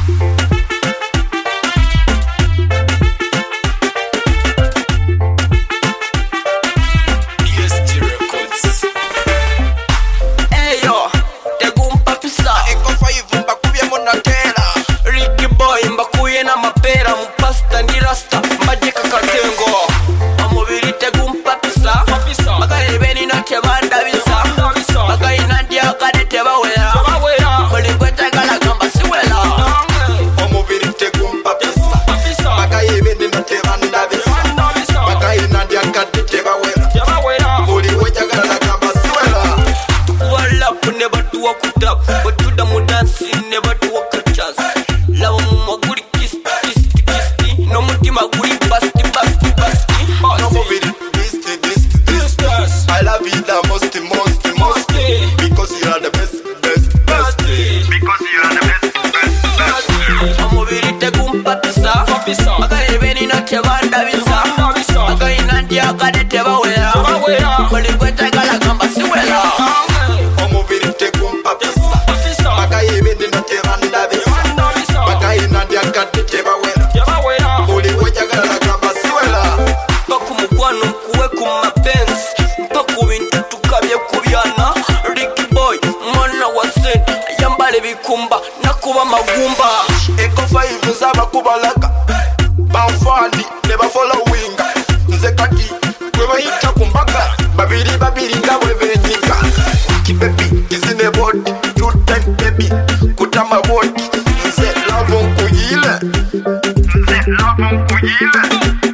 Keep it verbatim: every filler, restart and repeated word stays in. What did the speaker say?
Kumba nakuba magumba Eko five zaba kubalaka Bafani neba following Nze kati kweba hita kumbaka Babiri babiri nga webe nyika Kipepi izine body Two time baby kutama body Nze love nkuyile Nze love nkuyile